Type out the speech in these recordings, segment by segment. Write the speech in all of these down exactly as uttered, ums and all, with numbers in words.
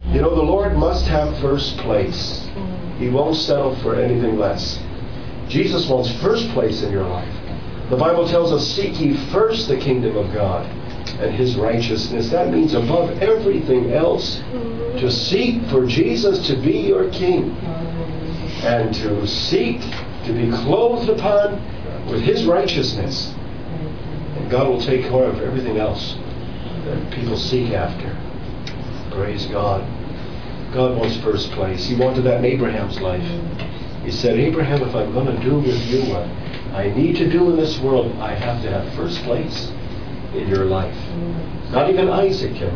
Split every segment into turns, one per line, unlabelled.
You know, the Lord must have first place. He won't settle for anything less. Jesus wants first place in your life. The Bible tells us, seek ye first the kingdom of God and His righteousness. That means above everything else, to seek for Jesus to be your King and to seek to be clothed upon with His righteousness. And God will take care of everything else that people seek after. Praise God. God wants first place. He wanted that in Abraham's life. He said, Abraham, if I'm going to do with you what I need to do in this world, I have to have first place in your life. Not even Isaac can,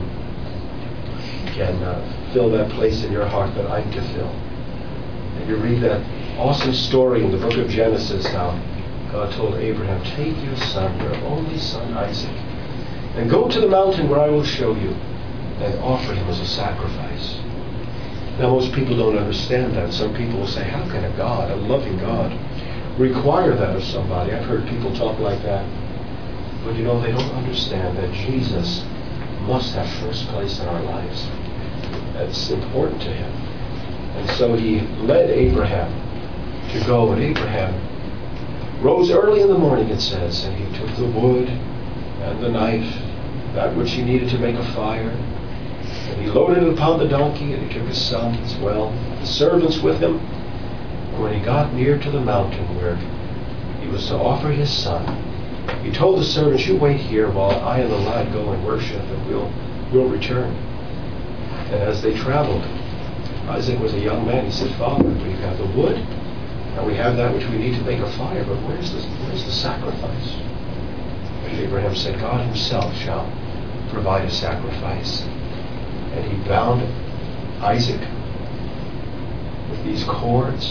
can uh, fill that place in your heart that I'm to fill. And you read that awesome story in the book of Genesis, how God told Abraham, take your son, your only son Isaac, and go to the mountain where I will show you, and offer him as a sacrifice. Now, most people don't understand that. Some people will say, how can a God, a loving God, require that of somebody? I've heard people talk like that. But you know, they don't understand that Jesus must have first place in our lives. That's important to Him. And so He led Abraham to go. And Abraham rose early in the morning, it says, and he took the wood and the knife, that which he needed to make a fire. And he loaded it upon the donkey, and he took his son as well, the servants with him. And when he got near to the mountain where he was to offer his son, he told the servants, you wait here while I and the lad go and worship, and we'll, we'll return. And as they traveled, Isaac was a young man. He said, Father, we have the wood, and we have that which we need to make a fire, but where's the, where's the sacrifice? And Abraham said, God Himself shall provide a sacrifice. And he bound Isaac with these cords,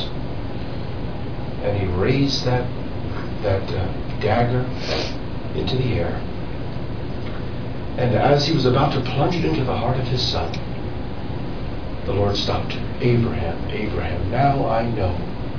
and he raised that that uh, dagger into the air. And as he was about to plunge it into the heart of his son, the Lord stopped him. Abraham, Abraham, now I know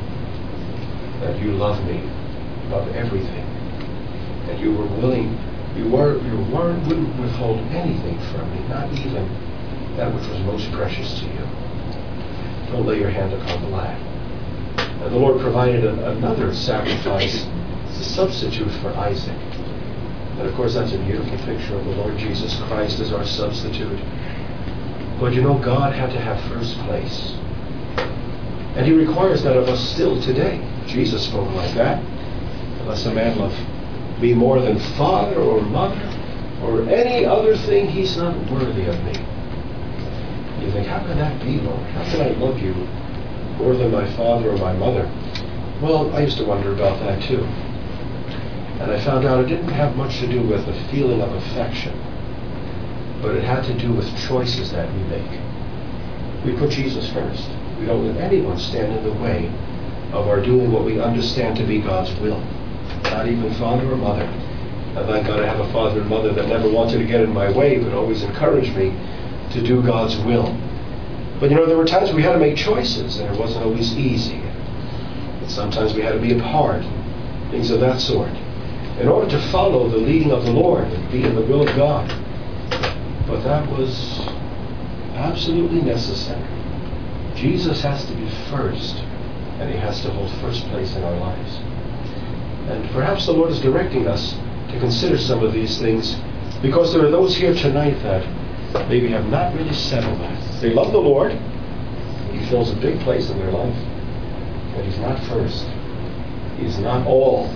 that you love me above everything, and you were willing, you were you weren't wouldn't withhold anything from me, not even that which was most precious to you. Don't lay your hand upon the lad. And the Lord provided a, another sacrifice as a substitute for Isaac. And of course, that's a beautiful picture of the Lord Jesus Christ as our substitute. But you know, God had to have first place. And He requires that of us still today. Jesus spoke like that. Unless a man love me more than father or mother or any other thing, he's not worthy of me. You think, how can that be, Lord? How can I love you more than my father or my mother? Well, I used to wonder about that too. And I found out it didn't have much to do with a feeling of affection, but it had to do with choices that we make. We put Jesus first. We don't let anyone stand in the way of our doing what we understand to be God's will. Not even father or mother. And thank God I have a father and mother that never wanted to get in my way, but always encouraged me to do God's will. But you know, there were times we had to make choices, and it wasn't always easy. And sometimes we had to be apart, things of that sort, in order to follow the leading of the Lord and be in the will of God. But that was absolutely necessary. Jesus has to be first, and He has to hold first place in our lives. And perhaps the Lord is directing us to consider some of these things, because there are those here tonight that maybe have not really settled that. They love the Lord. He fills a big place in their life. But He's not first. He's not all.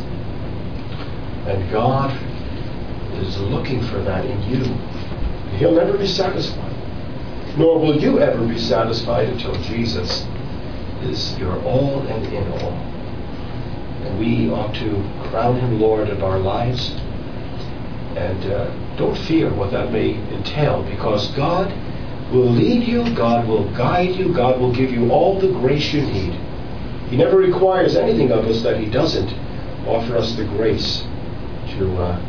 And God is looking for that in you. He'll never be satisfied. Nor will you ever be satisfied until Jesus is your all and in all. And we ought to crown Him Lord of our lives. And uh, don't fear what that may entail, because God will lead you, God will guide you, God will give you all the grace you need. He never requires anything of us that He doesn't offer us the grace to uh,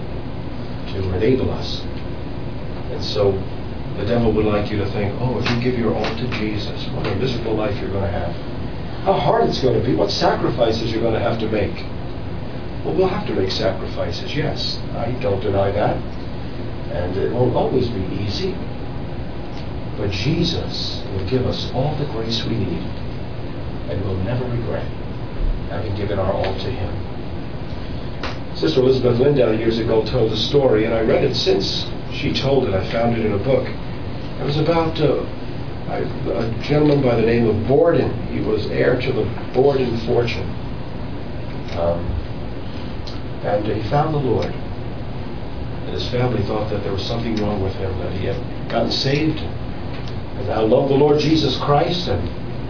to enable us. And so the devil would like you to think, oh, if you give your all to Jesus, what a miserable life you're going to have. How hard it's going to be, what sacrifices you're going to have to make. Well, we'll have to make sacrifices, yes. I don't deny that. And it won't always be easy. But Jesus will give us all the grace we need, and we'll never regret having given our all to Him. Sister Elizabeth Lindau years ago told a story, and I read it since she told it. I found it in a book. It was about uh, a gentleman by the name of Borden. He was heir to the Borden fortune. Um, and uh, he found the Lord. And his family thought that there was something wrong with him, that he had gotten saved and now loved the Lord Jesus Christ. And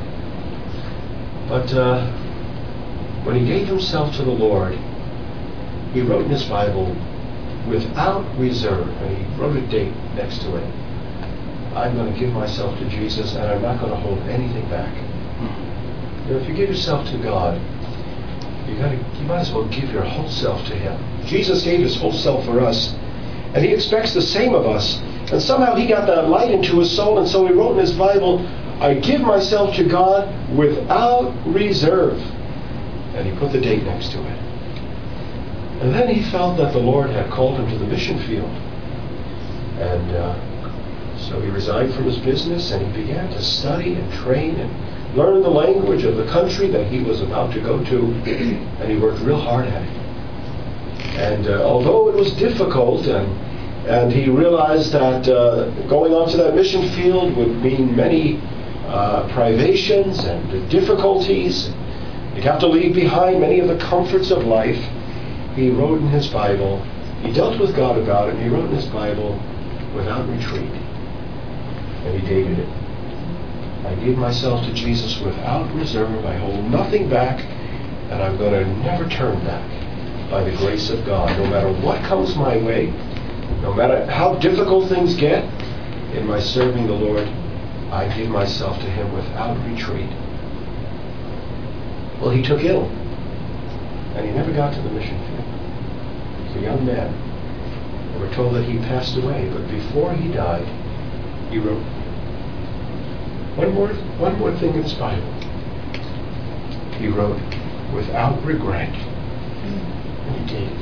But uh, when he gave himself to the Lord, he wrote in his Bible, without reserve, and he wrote a date next to it, I'm going to give myself to Jesus, and I'm not going to hold anything back. You know, if you give yourself to God, you got to, you might as well give your whole self to Him. Jesus gave His whole self for us, and He expects the same of us. And somehow He got that light into his soul, and so he wrote in his Bible, I give myself to God without reserve. And he put the date next to it. And then he felt that the Lord had called him to the mission field. And uh, so he resigned from his business, and he began to study and train and learn the language of the country that he was about to go to, and he worked real hard at it. And uh, although it was difficult, and and he realized that uh, going onto that mission field would mean many uh, privations and difficulties. He'd have to leave behind many of the comforts of life. He wrote in his Bible, he dealt with God about it, and he wrote in his Bible, without retreat. And he dated it. I give myself to Jesus without reserve. I hold nothing back, and I'm going to never turn back by the grace of God. No matter what comes my way, no matter how difficult things get in my serving the Lord, I give myself to Him without retreat. Well, he took ill, and he never got to the mission field. He was a young man. And we're told that he passed away, but before he died, he wrote one more, one more thing in his Bible. He wrote, without regret. And he did.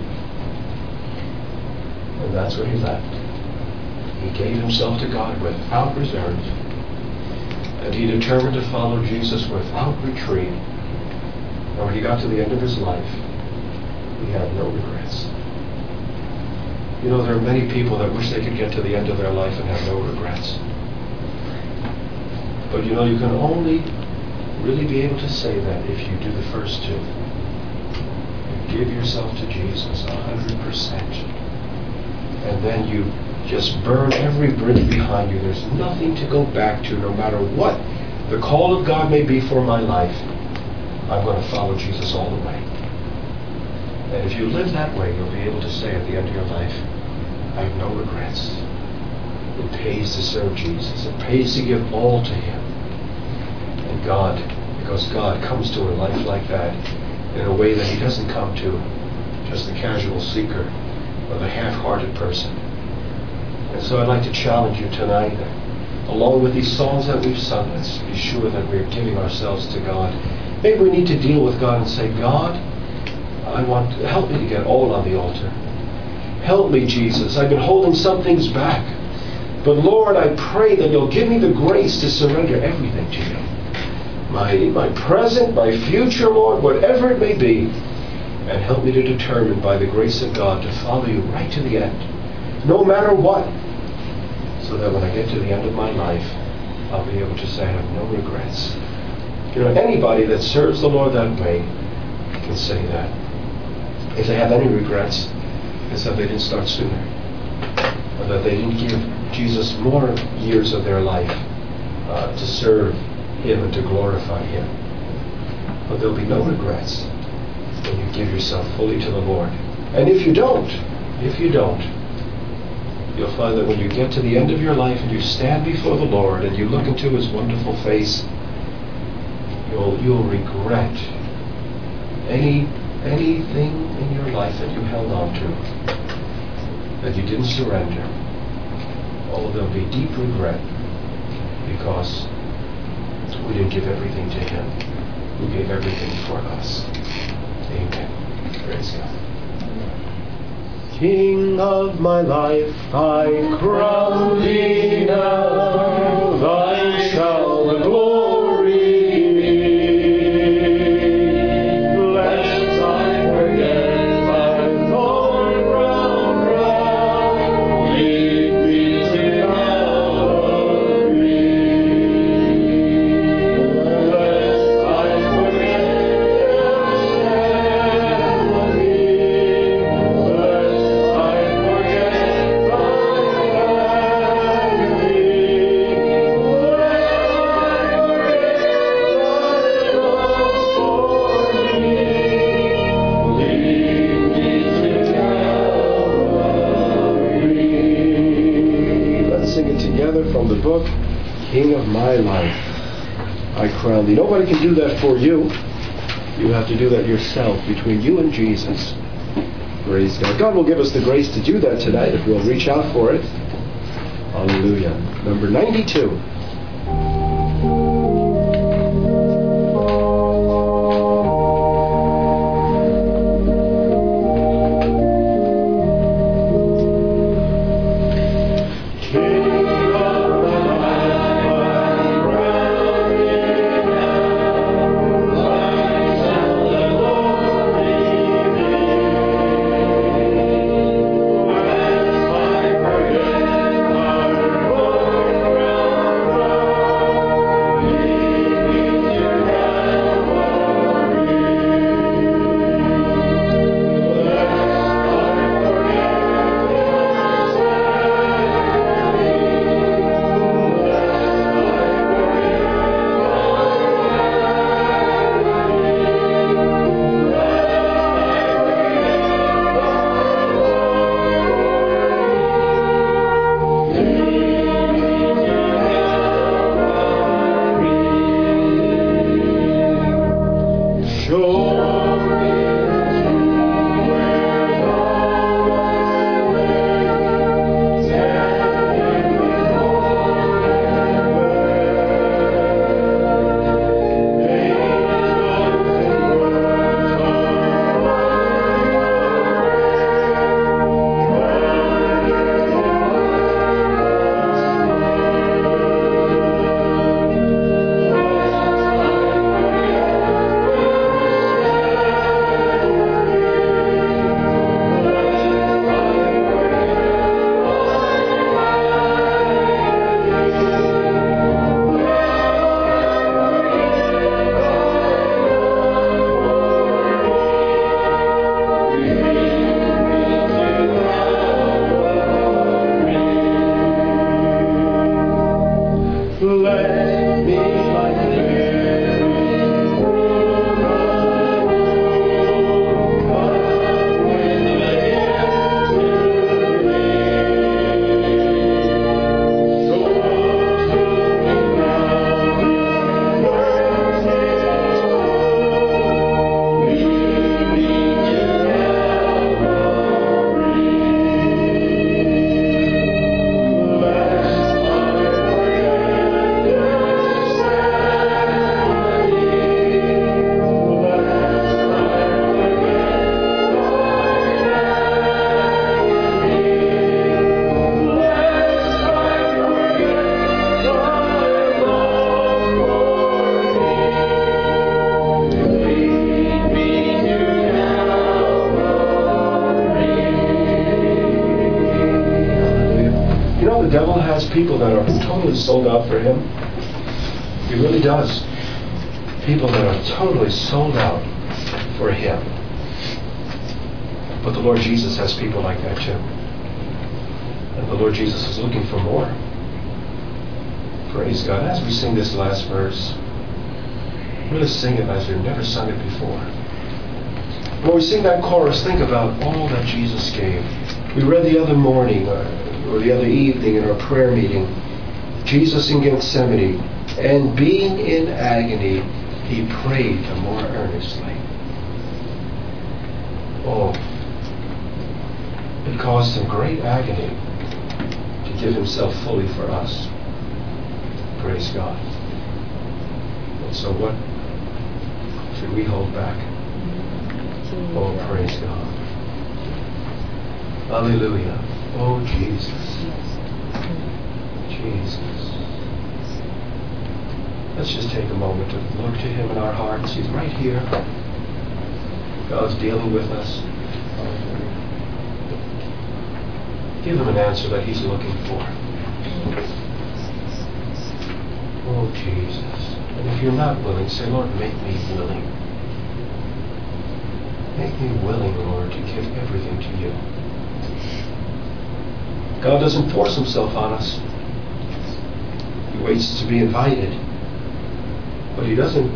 And that's what he left. He gave himself to God without reserve. And he determined to follow Jesus without retreat. And when he got to the end of his life, he had no regrets. You know, there are many people that wish they could get to the end of their life and have no regrets. But you know, you can only really be able to say that if you do the first two. You give yourself to Jesus one hundred percent. And then you just burn every bridge behind you. There's nothing to go back to, no matter what the call of God may be for my life. I'm going to follow Jesus all the way. And if you live that way, you'll be able to say at the end of your life, I have no regrets. It pays to serve Jesus. It pays to give all to Him. And God, because God comes to a life like that in a way that He doesn't come to just the casual seeker or the half-hearted person. And so I'd like to challenge you tonight, that along with these songs that we've sung, let's be sure that we're giving ourselves to God. Maybe we need to deal with God and say, God, I want to, help me to get all on the altar. Help me, Jesus. I've been holding some things back. But Lord, I pray that You'll give me the grace to surrender everything to You. My, my present, my future, Lord, whatever it may be. And help me to determine by the grace of God to follow You right to the end. No matter what. So that when I get to the end of my life, I'll be able to say I have no regrets. You know, anybody that serves the Lord that way can say that. If they have any regrets, it's that they didn't start sooner. Or that they didn't give Jesus more years of their life uh, to serve Him and to glorify Him. But there'll be no regrets when you give yourself fully to the Lord. And if you don't, if you don't, you'll find that when you get to the end of your life and you stand before the Lord and you look into His wonderful face, you'll you'll regret any anything in your life that you held on to, that you didn't surrender. Oh, there'll be deep regret because we didn't give everything to Him who gave everything for us. Amen. Praise God. King of my life, I crown thee now, thine shall the glory be. Lest I forget thy thorn crown brow, lead me to Calvary. Lest I forget Gethsemane, lest I forget thy from the book, King of my life, I crown thee. Nobody can do that for you. You have to do that yourself, between you and Jesus. Praise God. God will give us the grace to do that tonight if we'll reach out for it. Hallelujah. Number ninety-two. People that are totally sold out for him. He really does. People that are totally sold out for him. But the Lord Jesus has people like that too. And the Lord Jesus is looking for more. Praise God. As we sing this last verse, really sing it as you've never sung it before. When we sing that chorus, think about all that Jesus gave. We read the other morning, uh, or the other evening in our prayer meeting, Jesus in Gethsemane, and being in agony, he prayed the more earnestly. Oh, it caused him great agony to give himself fully for us. Praise God. And so what should we hold back? Oh, praise God. Hallelujah. Oh, Jesus. Jesus. Let's just take a moment to look to Him in our hearts. He's right here. God's dealing with us. Give Him an answer that He's looking for. Oh, Jesus. And if you're not willing, say, Lord, make me willing. Make me willing, Lord, to give everything to You. God doesn't force Himself on us. He waits to be invited. But He doesn't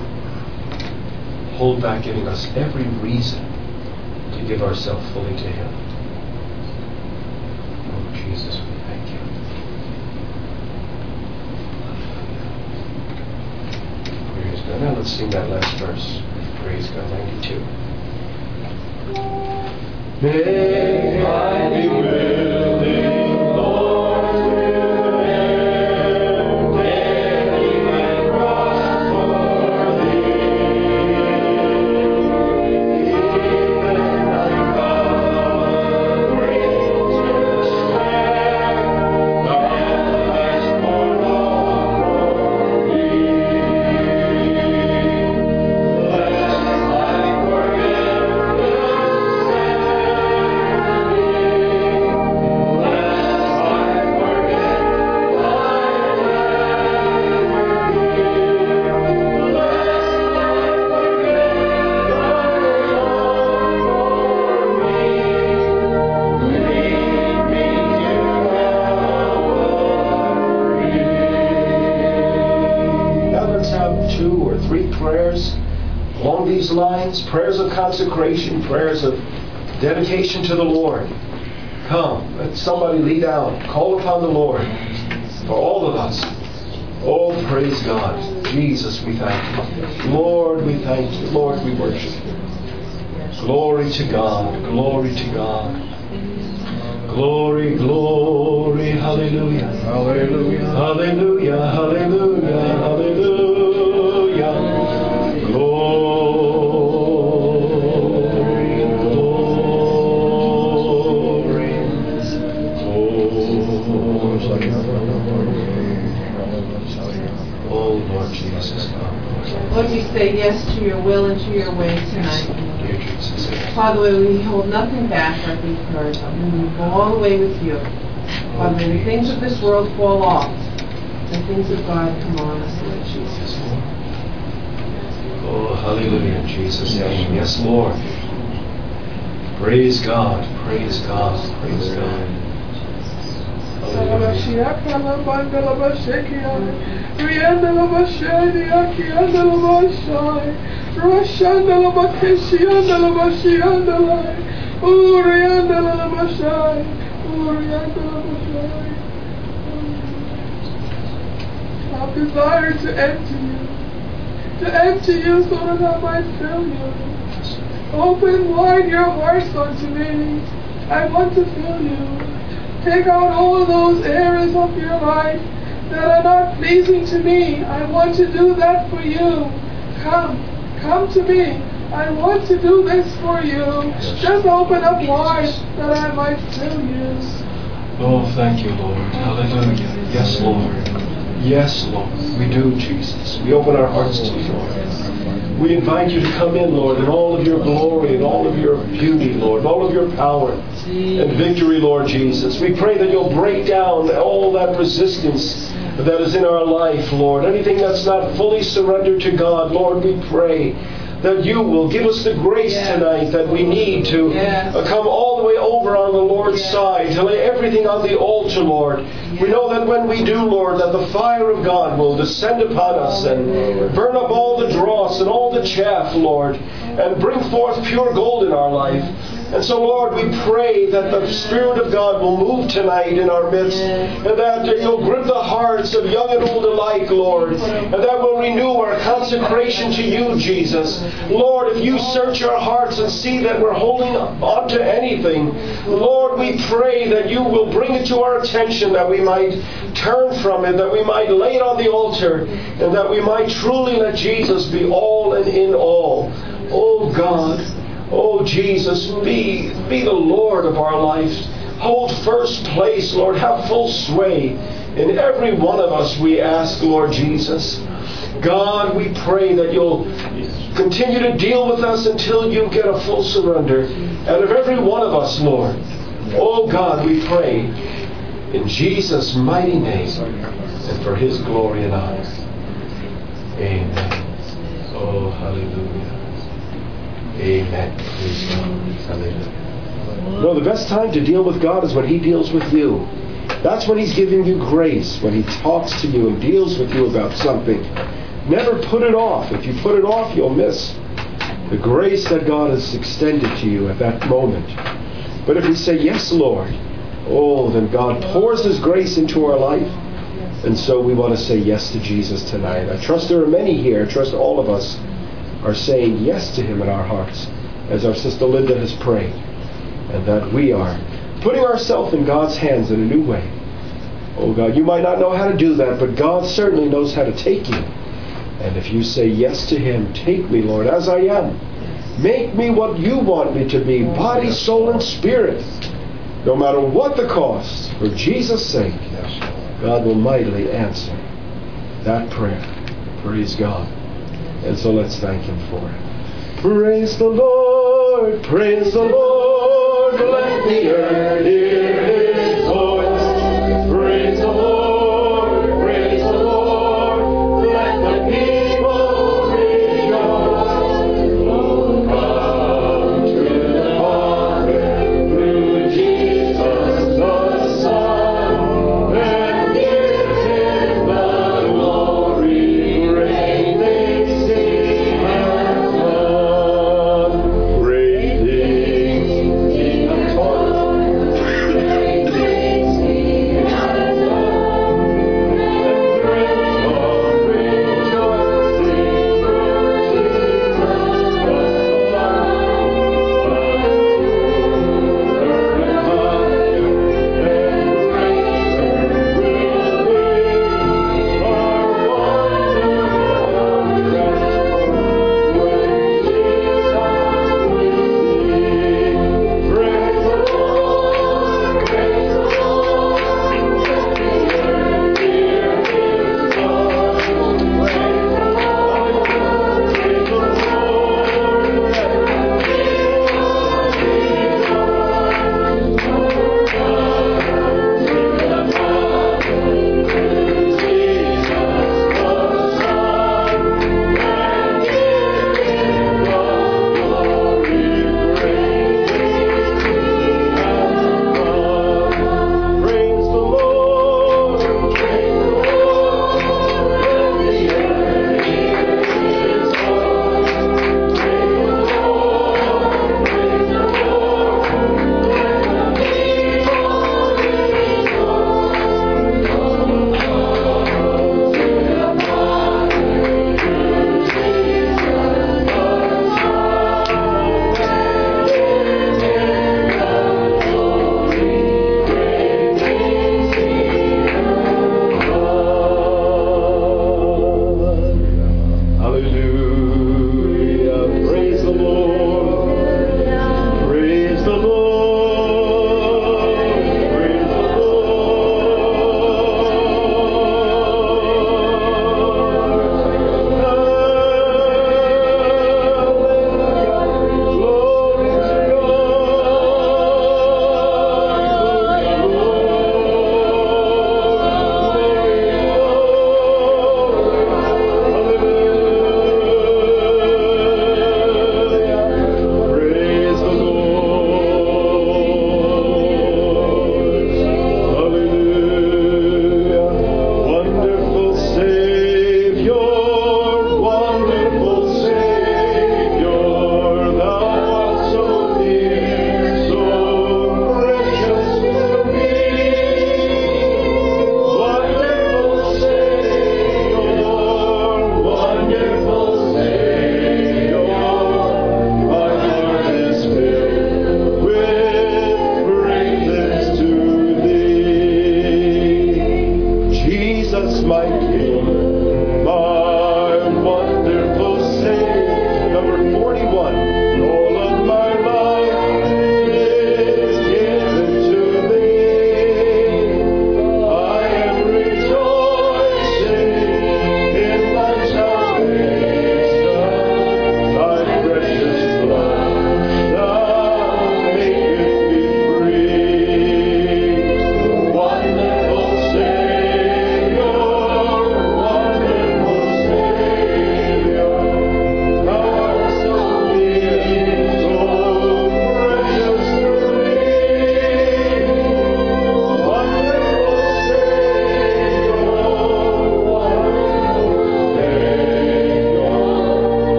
hold back giving us every reason to give ourselves fully to Him. Oh, Jesus, we thank You. Praise God. Now let's sing that last verse. Praise God, ninety-two. May I be willing, Lord, to end any and cross for Thee. Even I come great to spare, Thou hast borne all for me. Lest I forget the along these lines, prayers of consecration, prayers of dedication to the Lord. Come, let somebody lead out. Call upon the Lord for all of us. Oh, praise God. Jesus, we thank You. Lord, we thank You. Lord, we worship You. Glory to God. Glory to God. Glory, glory. Hallelujah. Hallelujah. Hallelujah. Hallelujah. Hallelujah. Oh, Lord Jesus.
Lord, we say yes to Your will and to Your way tonight.
Dear Jesus.
Father, may we hold nothing back like we've heard, but may we go all the way with You. Father, may the things of this world fall off. The things of God come on us, Lord Jesus.
Oh, hallelujah, in Jesus' name. Yes, Lord. Praise God. Praise God. Praise God.
I've desired to empty You, to empty You so that I might fill You. Open wide Your hearts unto me. I want to fill You. Take out all those areas of Your life that are not pleasing to me. I want to do that for You. Come, come to me. I want to do this for You. Just open up wide that I might fill You.
Oh, thank You, Lord. Hallelujah. Yes, Lord. Yes, Lord. We do, Jesus. We open our hearts to You, Lord. We invite You to come in, Lord, in all of Your glory and all of Your beauty, Lord, all of Your power and victory, Lord Jesus. We pray that You'll break down all that resistance that is in our life, Lord. Anything that's not fully surrendered to God, Lord, we pray that You will give us the grace yeah. tonight that we need to yeah. uh, come all the way over on the Lord's yeah. side, to lay everything on the altar, Lord. Yeah. We know that when we do, Lord, that the fire of God will descend upon us and burn up all the dross and all the chaff, Lord, and bring forth pure gold in our life. And so, Lord, we pray that the Spirit of God will move tonight in our midst, and that You'll grip the hearts of young and old alike, Lord, and that will renew our consecration to You, Jesus. Lord, if You search our hearts and see that we're holding on to anything, Lord, we pray that You will bring it to our attention, that we might turn from it, that we might lay it on the altar, and that we might truly let Jesus be all and in all. Oh God, Oh, Jesus, be, be the Lord of our lives. Hold first place, Lord. Have full sway in every one of us, we ask, Lord Jesus. God, we pray that you'll continue to deal with us until you get a full surrender out of every one of us, Lord. Oh, God, we pray in Jesus' mighty name and for his glory and honor. Amen. Oh, hallelujah. Amen. Praise God. Hallelujah. No, the best time to deal with God is when he deals with you. That's when he's giving you grace, when he talks to you and deals with you about something. Never put it off. If you put it off, you'll miss the grace that God has extended to you at that moment. But if we say, yes, Lord, oh, then God pours his grace into our life. And so we want to say yes to Jesus tonight. I trust there are many here, I trust all of us are saying yes to him in our hearts, as our sister Linda has prayed. And that we are putting ourselves in God's hands in a new way. Oh God, you might not know how to do that, but God certainly knows how to take you. And if you say yes to him, take me, Lord, as I am. Make me what you want me to be, body, soul, and spirit. No matter what the cost, for Jesus' sake, God will mightily answer that prayer. Praise God. And so let's thank him for it. Praise the Lord, praise the Lord, let the earth hear his voice. Praise the Lord, praise the Lord, let the people rejoice. Oh, come to the Father through Jesus the Son, and give him the glory, great things he has done. Great things he has done.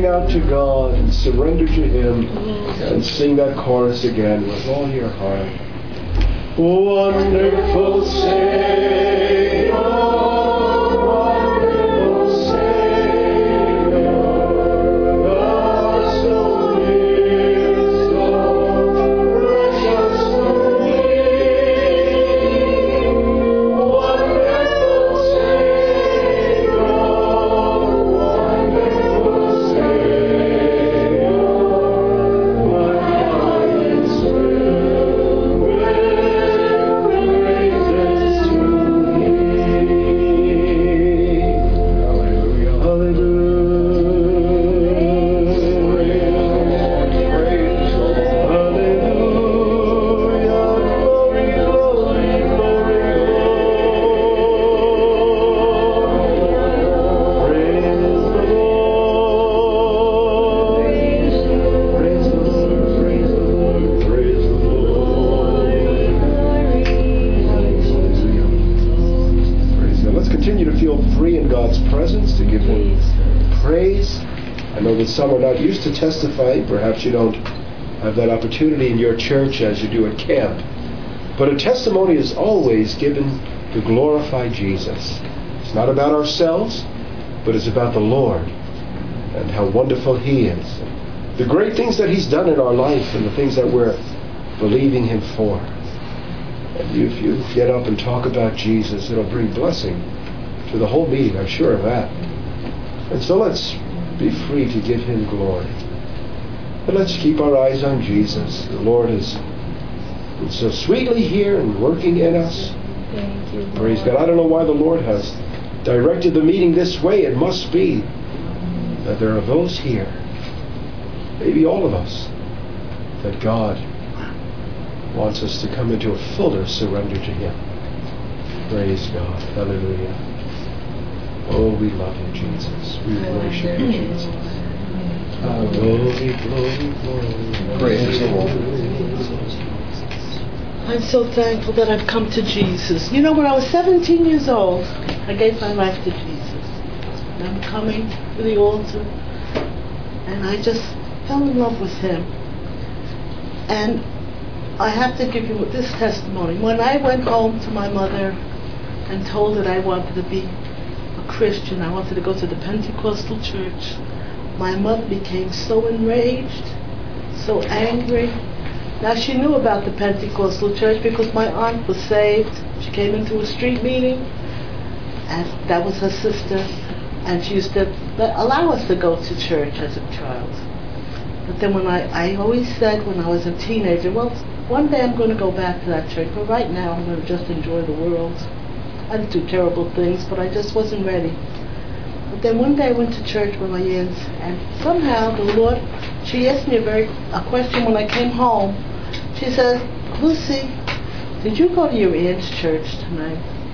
out to God and surrender to Him and sing that chorus again with all your heart. Wonderful Savior, wonderful Savior, thou so near, so precious to me. Wonderful Savior, wonderful Savior, my heart is filled with praises to Thee. Hallelujah, hallelujah. Praise the Lord. Hallelujah, glory, glory, glory, glory. Praise the Lord. Praise the Lord, praise the Lord, praise the Lord. Praise God. Let's continue to feel free in God's presence, to give Him praise. I know that some are not used to testifying. Perhaps you don't have that opportunity in your church as you do at camp. But a testimony is always given to glorify Jesus. It's not about ourselves, but it's about the Lord and how wonderful He is. The great things that He's done in our life and the things that we're believing Him for. And if you get up and talk about Jesus, it'll bring blessing to the whole meeting, I'm sure of that. And so let's be free to give Him glory. And let's keep our eyes on Jesus. The Lord is been so sweetly here and working in us.
Thank you,
Praise
Lord.
God. I don't know why the Lord has directed the meeting this way. It must be that there are those here, maybe all of us, that God wants us to come into a fuller surrender to Him. Praise God. Hallelujah. Oh, we love You, Jesus. We worship You, Jesus. Glory, glory, glory. Praise the Lord.
I'm so thankful that I've come to Jesus. You know, when I was seventeen years old, I gave my life to Jesus. And I'm coming to the altar, and I just fell in love with Him. And I have to give you this testimony. When I went home to my mother and told her I wanted to be a Christian, I wanted to go to the Pentecostal church, my mother became so enraged, so angry. Now, she knew about the Pentecostal church because my aunt was saved. She came into a street meeting, and that was her sister, and she used to let, allow us to go to church as a child. But then when I, I always said when I was a teenager, well, one day I'm going to go back to that church, but right now I'm going to just enjoy the world. I didn't do terrible things, but I just wasn't ready. But then one day I went to church with my aunts, and somehow the Lord, she asked me a very a question when I came home. She said, Lucy, did you go to your aunt's church tonight?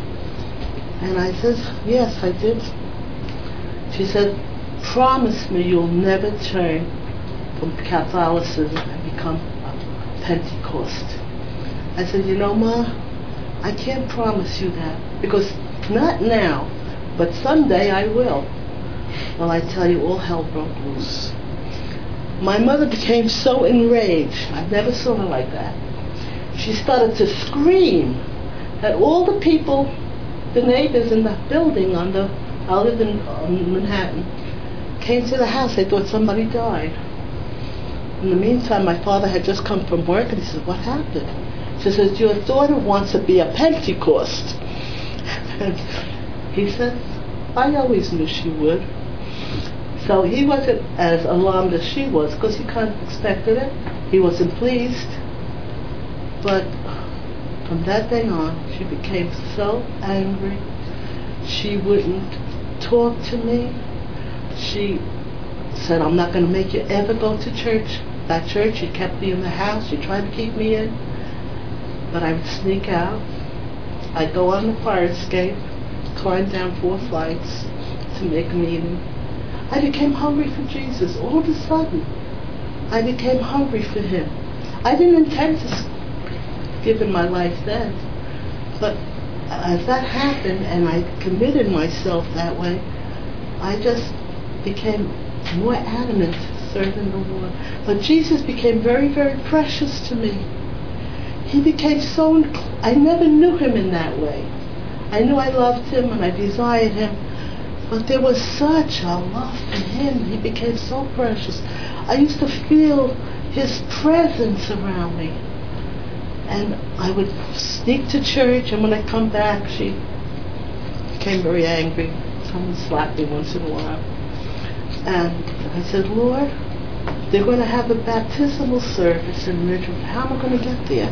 And I said, yes, I did. She said, promise me you'll never turn from Catholicism and become a Pentecost. I said, you know, Ma, I can't promise you that, because not now, but someday I will. Well, I tell you, all hell broke loose. My mother became so enraged. I never saw her like that. She started to scream at all the people, the neighbors in the building on the, I lived in um, Manhattan, came to the house. They thought somebody died. In the meantime, my father had just come from work, and he said, what happened? She said, your daughter wants to be a Pentecost. And he said, I always knew she would. So he wasn't as alarmed as she was, because he kind of expected it. He wasn't pleased. But from that day on, she became so angry. She wouldn't talk to me. She said, I'm not going to make you ever go to church. That church, she kept me in the house. She tried to keep me in. But I would sneak out. I'd go on the fire escape, climb down four flights to make a meeting. I became hungry for Jesus. All of a sudden, I became hungry for Him. I didn't intend to give Him my life then. But as that happened and I committed myself that way, I just became more adamant serving the Lord. But Jesus became very, very precious to me. He became so, I never knew him in that way. I knew I loved him and I desired him, but there was such a love for him. He became so precious. I used to feel his presence around me. And I would sneak to church, and when I come back, she became very angry. Someone slapped me once in a while. And I said, Lord, they're going to have a baptismal service in Ridgewood. How am I going to get there?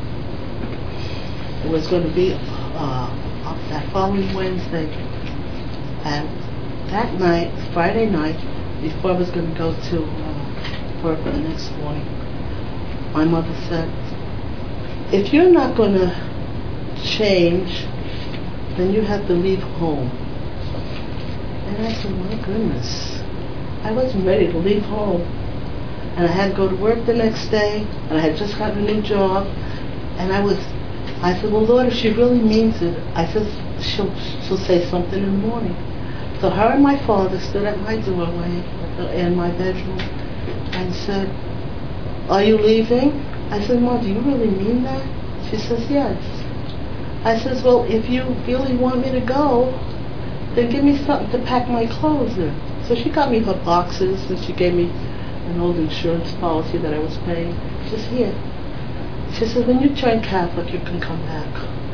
It was going to be uh, that following Wednesday. And that night, Friday night, before I was going to go to uh, work the next morning, my mother said, if you're not going to change, then you have to leave home. And I said, my goodness, I wasn't ready to leave home. And I had to go to work the next day, and I had just gotten a new job, and I was, I said, well, Lord, if she really means it, I said, she'll, she'll say something in the morning. So her and my father stood at my doorway in my bedroom and said, are you leaving? I said, Mom, do you really mean that? She says, yes. I says, well, if you really want me to go, then give me something to pack my clothes in. So she got me her boxes, and she gave me an old insurance policy that I was paying. She says, here. She says, when you turn Catholic, you can come back.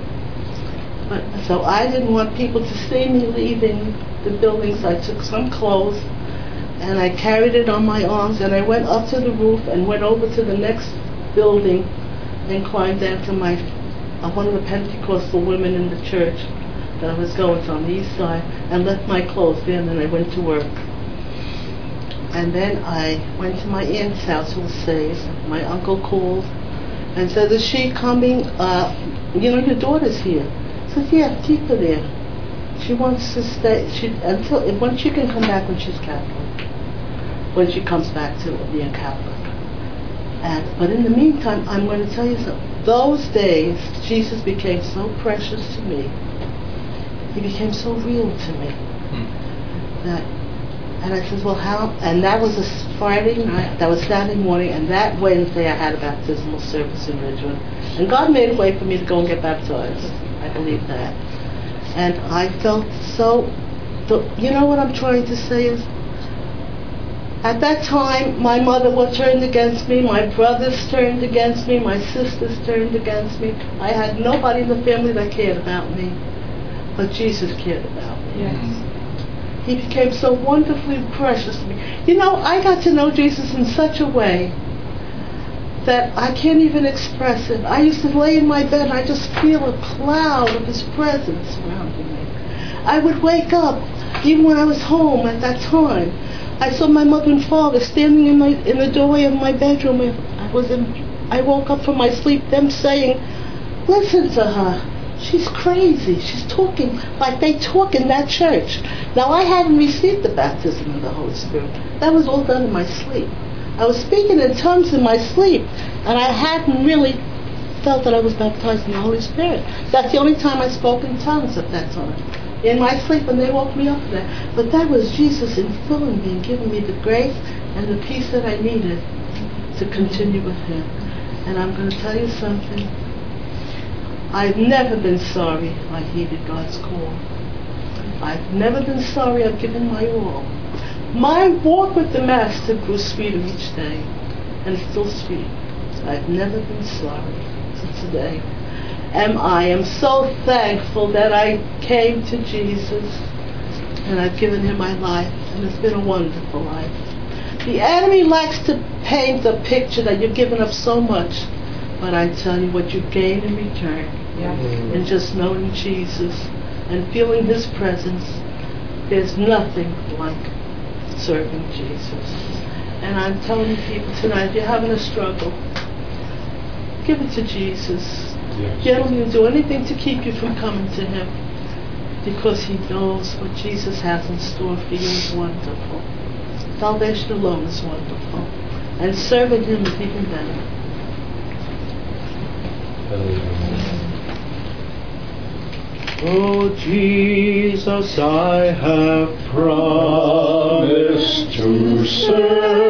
But, so I didn't want people to see me leaving the building, so I took some clothes, and I carried it on my arms, and I went up to the roof and went over to the next building and climbed down to my uh, one of the Pentecostal women in the church that I was going to on the east side, and left my clothes there, and then I went to work. And then I went to my aunt's house, who was saved. My uncle called and said, is she coming? Uh, you know, your daughter's here. I said, yeah, keep her there. She wants to stay she until when she can come back when she's Catholic. When she comes back to being Catholic. And but in the meantime, I'm going to tell you something. Those days, Jesus became so precious to me. He became so real to me. That, and I said, well, how? And that was a Friday night. That was Saturday morning. And that Wednesday, I had a baptismal service in Ridgewood. And God made a way for me to go and get baptized. I believe that. And I felt so. The, you know what I'm trying to say is, at that time, my mother was turned against me, my brothers turned against me, my sisters turned against me. I had nobody in the family that cared about me, but Jesus cared about me. Yes. He became so wonderfully precious to me. You know, I got to know Jesus in such a way that I can't even express it. I used to lay in my bed and I just feel a cloud of His presence surrounding me. I would wake up, even when I was home at that time. I saw my mother and father standing in my in the doorway of my bedroom. I was in. I woke up from my sleep, them saying, "Listen to her. She's crazy. She's talking like they talk in that church." Now I hadn't received the baptism of the Holy Spirit. That was all done in my sleep. I was speaking in tongues in my sleep, and I hadn't really felt that I was baptized in the Holy Spirit. That's the only time I spoke in tongues at that time. In my sleep, and they woke me up for that. But that was Jesus infilling me and giving me the grace and the peace that I needed to continue with Him. And I'm going to tell you something. I've never been sorry I heeded God's call. I've never been sorry I've given my all. My walk with the Master grew sweeter each day, and it's still sweet. I've never been sorry till today. And I am so thankful that I came to Jesus and I've given Him my life, and it's been a wonderful life. The enemy likes to paint the picture that you've given up so much, but I tell you what you gain in return. Yeah. And just knowing Jesus and feeling His presence, there's nothing like serving Jesus. And I'm telling people tonight, if you're having a struggle, give it to Jesus. Yes. Gentlemen, do anything to keep you from coming to Him, because He knows what Jesus has in store for you is wonderful. Salvation alone is wonderful, and serving Him is even better.
Oh Jesus, I have promised to
serve.